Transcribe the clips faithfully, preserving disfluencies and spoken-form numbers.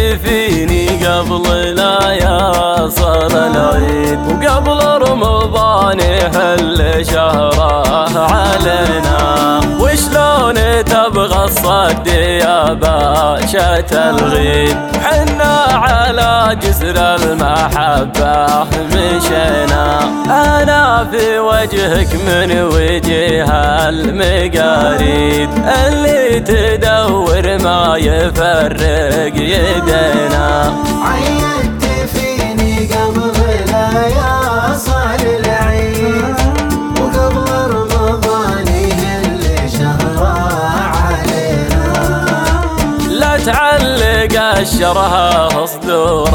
فيني قبل لا يصل العيد، وقبل رمضان يهل شهره علينا. وشلون تبغى الصد يا باشا الغيد، حنا على جسر المحبة مشينا. أنا في وجهك من وجه المقاريد، اللي تدور ما يفرق يدينا. عيدت فيني قبل لا يصل العيد، وقبل رمضان يهل شهره علينا. لا تعلق الشرها صدور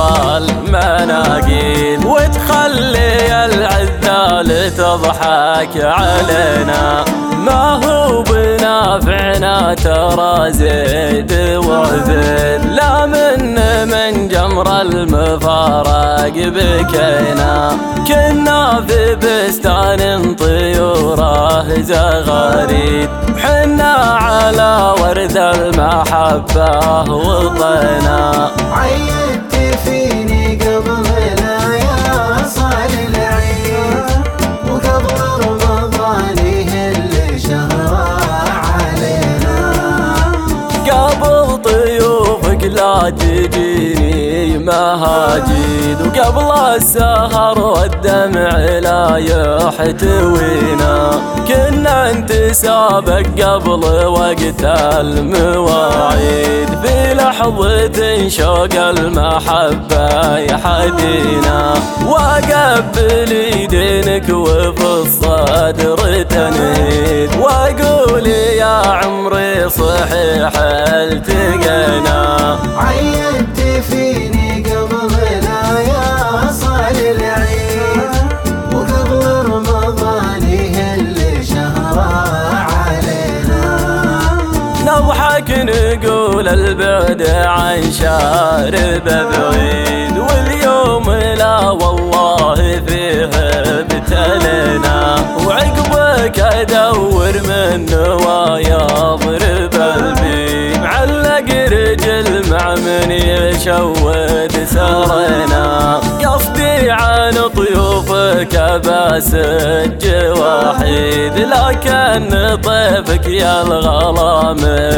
المناقيل، وتخلي العذال تضحك علينا. ما هو بنافعنا ترى زيد وعبيد، لا من من جمر المفارق بكينا. كنا في بستان طيوره زغاريد، حنا على ورد المحبة وطينا. عيدت فيني قبل لا يصل العيد، وقبل رمضان يهل شهره علينا. قبل طيوفك لا تجيني مهاجيد، وقبل السهر والدمع لا يحتوينا. كنا نتسابق قبل وقت المواعيد، في لحظة شوق المحبة يحدينا. وأقبل يدينك وفي الصدر تنهيد، وأقول يا عمري صحيح التقينا. عيدت فيني قبل لا يصل العيد، وقبل رمضان يهل شهره علينا. نضحك نقول البعد عن شارب بعيد، واليوم لا والله فيه ابتلينا. وعقبك ادور من نوايا اضرب البيب، معلق رجل مع من يشود سرنا. قصدي عن طيوفك بسج وحيد، لكن طيفك يا الغلا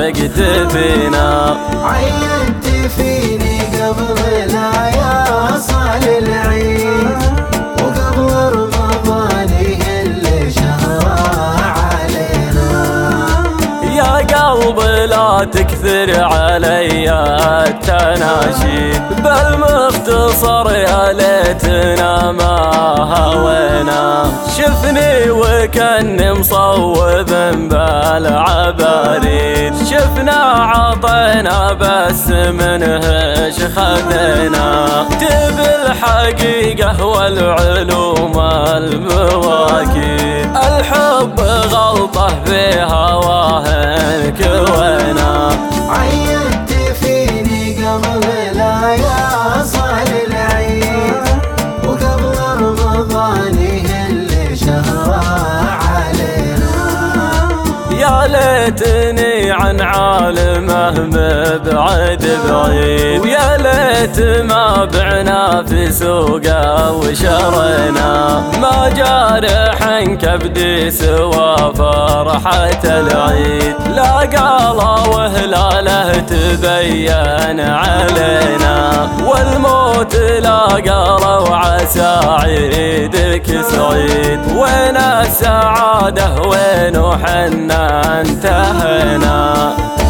مكتفينا. عيدت فيني قبل لا يصل العيد، وقبل رمضان يهل شهره علينا. يا قلب لا تكثر علي التناشيد، بالمختصر يا ليتنا ما هوينا. شفني وكاني مصوب بالعباريد، شفنا عطينا بس منهش خذينا. تبي الحقيقة والعلوم المواكيد، الحب غلطة في هواه كوينا. عيدت فيني قبل لا يصل العيد، وقبل رمضان يهل شهره علينا. يا ليتني عن عالمه مبعد بعيد، ويا ليت ما بعنا في سوقه وشرينا. ما جارح كبدي سوى فرحة العيد، لا قال وهلاله تبين علينا. والموت لا قال وعسى عيدك سعيد، وين السعادة وين وحنا انتهينا.